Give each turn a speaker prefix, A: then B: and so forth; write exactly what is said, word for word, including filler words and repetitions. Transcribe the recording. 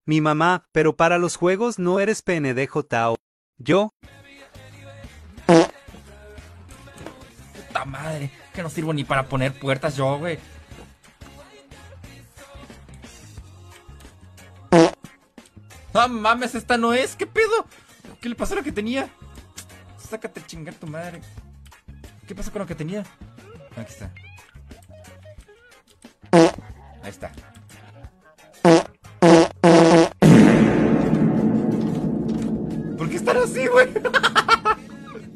A: Mi mamá, pero para los juegos no eres P N D J O. Yo,
B: Puta madre, que no sirvo ni para poner puertas yo, güey. ¡Ah, mames! Esta no es, ¿qué pedo? ¿Qué le pasó a la que tenía? Sácate a chingar tu madre. ¿Qué pasó con lo que tenía? Aquí está. Ahí está.